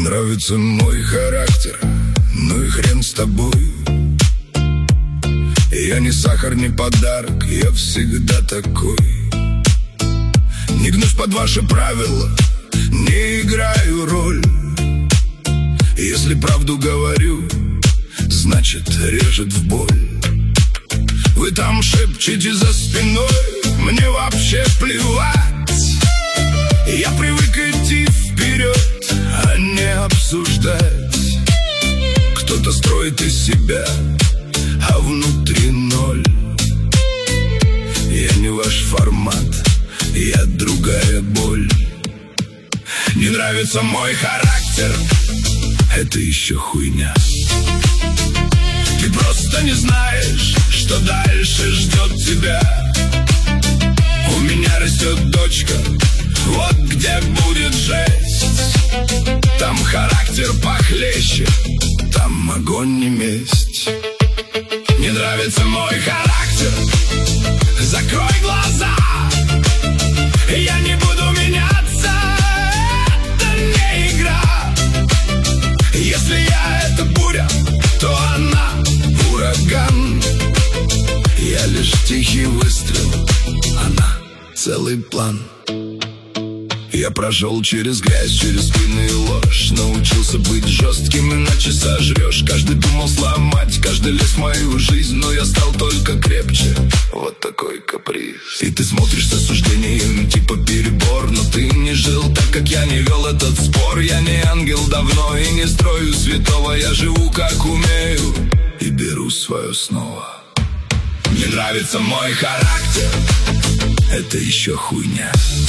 нравится мой характер, ну и хрен с тобой. Я не сахар, не подарок, я всегда такой. Не гнусь под ваши правила, не играю роль. Если правду говорю, значит режет в боль. Вы там шепчете за спиной, мне вообще плевать. Я привык идти вперед, а не обсуждать. Кто-то строит из себя, а внутри ноль. Я не ваш формат, я другая боль. Не нравится мой характер, это еще хуйня. Ты просто не знаешь, что дальше ждет тебя. У меня растет дочка, вот где будет жесть. Там характер похлеще, там огонь и месть. Не нравится мой характер, закрой глаза. Я не буду меняться, это не игра. Если я это буря, то она ураган. Я лишь тихий выстрел, она целый план. Я прошел через грязь, через спины и ложь. Научился быть жестким, иначе сожрешь. Каждый думал сломать, каждый лез в мою жизнь, но я стал только крепче. Вот такой каприз. И ты смотришь с осуждением, типа перебор. Но ты не жил так, как я, не вел этот спор. Я не ангел давно и не строю святого. Я живу как умею и беру свое снова. Мне нравится мой характер, это еще хуйня.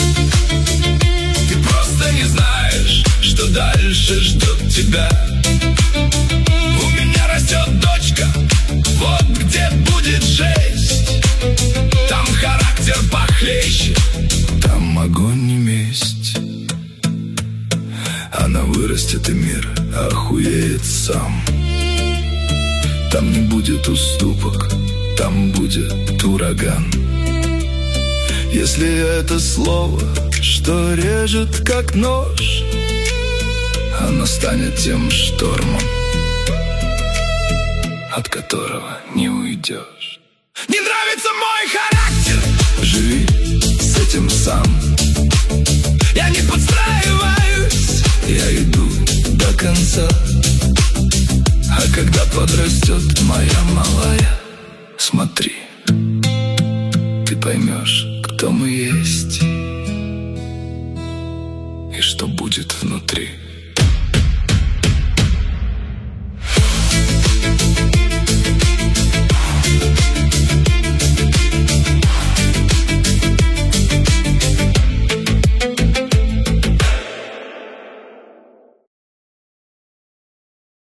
Ты просто не знаешь, что дальше ждет тебя. У меня растет дочка, вот где будет жесть. Там характер похлеще, там огонь и месть. Она вырастет и мир охуеет сам. Там не будет уступок, там будет ураган. Если это слово, что режет как нож, оно станет тем штормом, от которого не уйдешь. Не нравится мой характер, живи с этим сам. Я не подстраиваюсь, я иду до конца. А когда подрастет моя малая, смотри, ты поймешь, кто мы есть и что будет внутри.